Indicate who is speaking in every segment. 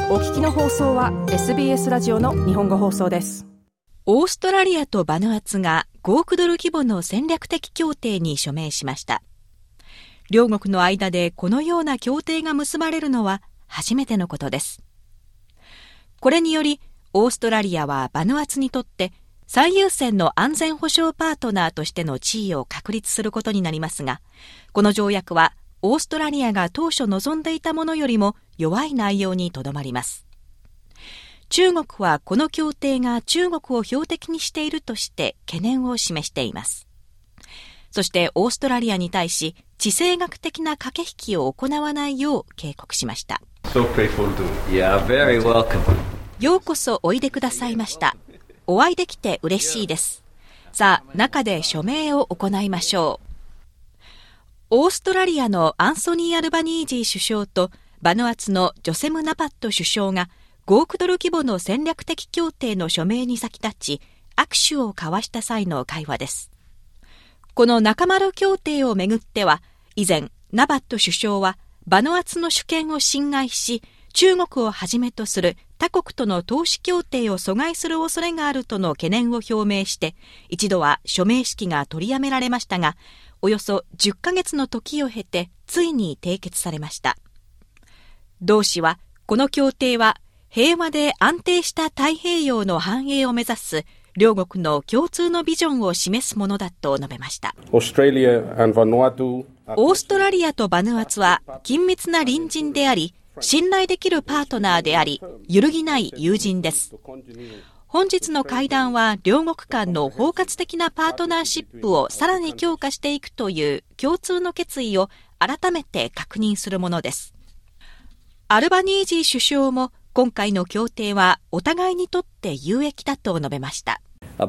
Speaker 1: お聞きの放送は SBS ラジオの日本語放送です。
Speaker 2: オーストラリアとバヌアツが5億ドル規模の戦略的協定に署名しました。両国の間でこのような協定が結ばれるのは初めてのことです。これにより、オーストラリアはバヌアツにとって最優先の安全保障パートナーとしての地位を確立することになりますが、この条約はオーストラリアが当初望んでいたものよりも弱い内容にとどまります。中国はこの協定が中国を標的にしているとして懸念を示しています。そしてオーストラリアに対し地政学的な駆け引きを行わないよう警告しました。ようこそおいでくださいました。お会いできて嬉しいです。さあ、中で署名を行いましょう。オーストラリアのアンソニー・アルバニージー首相とバヌアツのジョセム・ナパット首相が5億ドル規模の戦略的協定の署名に先立ち握手を交わした際の会話です。この中丸協定をめぐっては、以前ナパット首相はバヌアツの主権を侵害し、中国をはじめとする他国との投資協定を阻害する恐れがあるとの懸念を表明して、一度は署名式が取りやめられましたが、およそ10ヶ月の時を経てついに締結されました。同氏は、この協定は平和で安定した太平洋の繁栄を目指す両国の共通のビジョンを示すものだと述べました。オーストラリアとバヌアツは緊密な隣人であり、信頼できるパートナーであり、揺るぎない友人です。本日の会談は両国間の包括的なパートナーシップをさらに強化していくという共通の決意を改めて確認するものです。アルバニージー首相も今回の協定はお互いにとって有益だと述べました。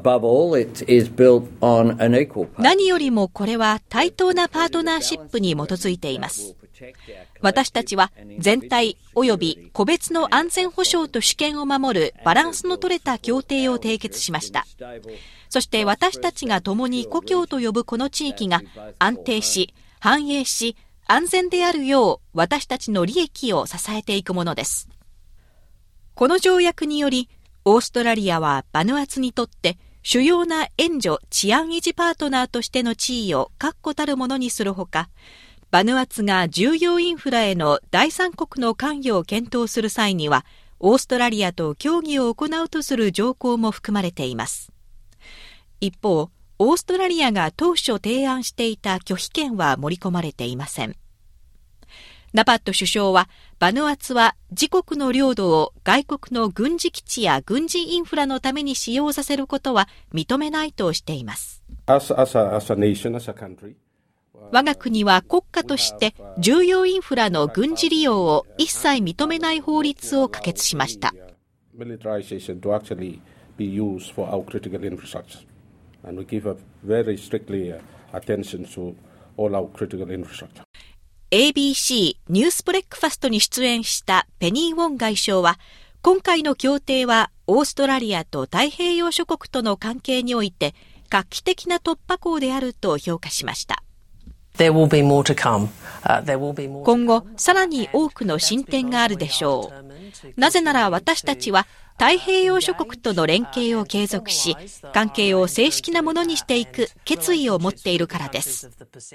Speaker 2: 何よりもこれは対等なパートナーシップに基づいています。私たちは全体及び個別の安全保障と主権を守るバランスの取れた協定を締結しました。そして私たちが共に故郷と呼ぶこの地域が安定し、繁栄し、安全であるよう私たちの利益を支えていくものです。この条約により、オーストラリアはバヌアツにとって主要な援助・治安維持パートナーとしての地位を確固たるものにするほか、バヌアツが重要インフラへの第三国の関与を検討する際には、オーストラリアと協議を行うとする条項も含まれています。一方、オーストラリアが当初提案していた拒否権は盛り込まれていません。ナパット首相は、バヌアツは自国の領土を外国の軍事基地や軍事インフラのために使用させることは認めないとしています。我が国は国家として重要インフラの軍事利用を一切認めない法律を可決しました。ABC ニュースブレックファストに出演したペニー・ウォン外相は、今回の協定はオーストラリアと太平洋諸国との関係において画期的な突破口であると評価しました。今後、さらに多くの進展があるでしょう。なぜなら私たちは太平洋諸国との連携を継続し、関係を正式なものにしていく決意を持っているからです。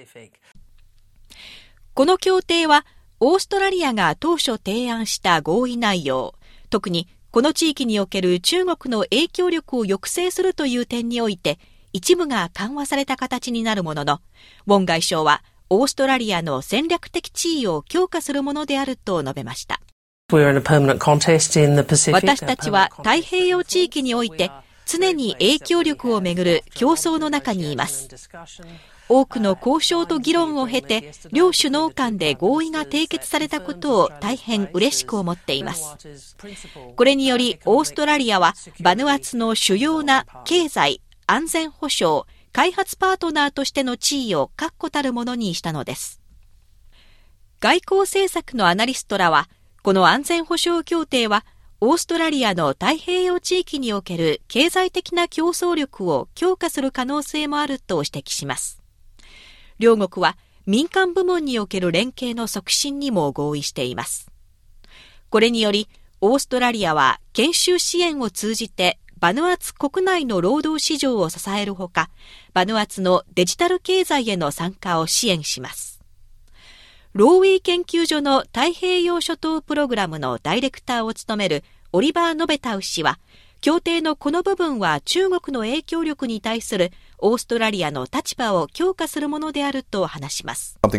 Speaker 2: この協定は、オーストラリアが当初提案した合意内容、特にこの地域における中国の影響力を抑制するという点において、一部が緩和された形になるものの、ウォン外相はオーストラリアの戦略的地位を強化するものであると述べました。私たちは太平洋地域において常に影響力をめぐる競争の中にいます。多くの交渉と議論を経て、両首脳間で合意が締結されたことを大変嬉しく思っています。これにより、オーストラリアはバヌアツの主要な経済、安全保障、開発パートナーとしての地位を確固たるものにしたのです。外交政策のアナリストらは、この安全保障協定は、オーストラリアの太平洋地域における経済的な競争力を強化する可能性もあると指摘します。両国は民間部門における連携の促進にも合意しています。これにより、 オーストラリアは研修支援を通じてバヌアツ国内の労働市場を支えるほか、バヌアツのデジタル経済への参加を支援します。ローウィー研究所の太平洋諸島プログラムのダイレクターを務めるオリバー・ノベタウ氏は、協定のこの部分は中国の影響力に対するオーストラリアの立場を強化するものであると話します。普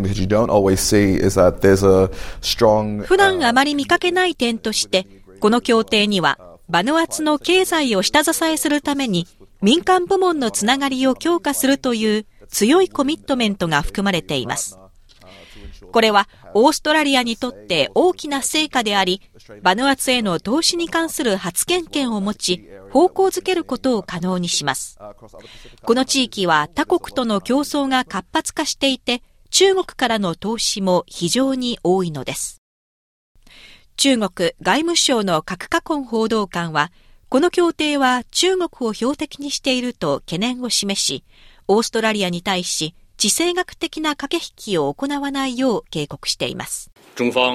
Speaker 2: 段あまり見かけない点として、この協定にはバヌアツの経済を下支えするために民間部門のつながりを強化するという強いコミットメントが含まれています。これはオーストラリアにとって大きな成果であり、バヌアツへの投資に関する発言権を持ち、方向づけることを可能にします。この地域は他国との競争が活発化していて、中国からの投資も非常に多いのです。中国外務省のカク・カコン報道官は、この協定は中国を標的にしていると懸念を示し、オーストラリアに対し、地政学的な駆け引きを行わないよう警告しています。中国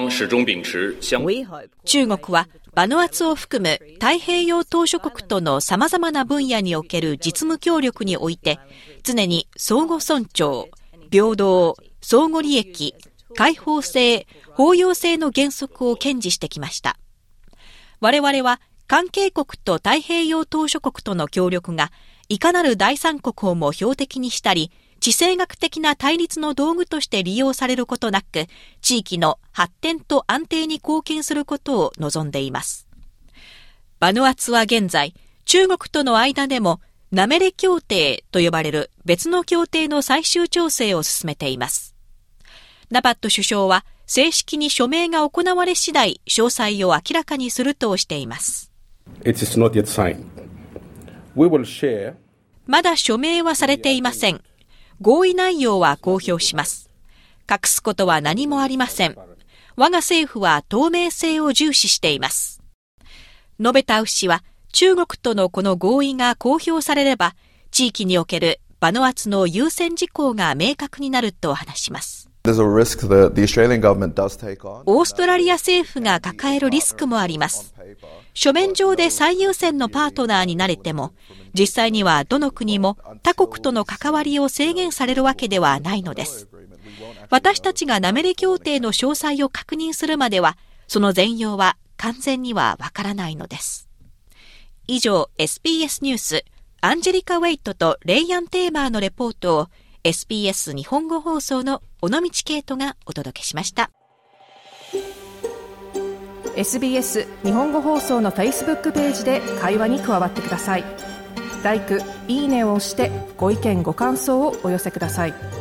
Speaker 2: はバヌアツを含む太平洋島諸国との様々な分野における実務協力において、常に相互尊重、平等、相互利益、開放性、包容性の原則を堅持してきました。我々は関係国と太平洋島諸国との協力がいかなる第三国をも標的にしたり、地政学的な対立の道具として利用されることなく、地域の発展と安定に貢献することを望んでいます。バヌアツは現在、中国との間でもナメレ協定と呼ばれる別の協定の最終調整を進めています。ナパット首相は正式に署名が行われ次第、詳細を明らかにするとしています。まだ署名はされていません。合意内容は公表します。隠すことは何もありません。我が政府は透明性を重視しています。ノベタウ氏は、中国とのこの合意が公表されれば、地域におけるバヌアツの優先事項が明確になると話します。オーストラリア政府が抱えるリスクもあります。書面上で最優先のパートナーになれても、実際にはどの国も他国との関わりを制限されるわけではないのです。私たちがナメレ協定の詳細を確認するまでは、その全容は完全にはわからないのです。以上、SBS ニュース、アンジェリカ・ウェイトとレイアン・テーマーのレポートを SBS 日本語放送の尾道圭人がお届けしました。
Speaker 1: SBS 日本語放送の Facebook ページで会話に加わってください。LIKE、いいねを押してご意見ご感想をお寄せください。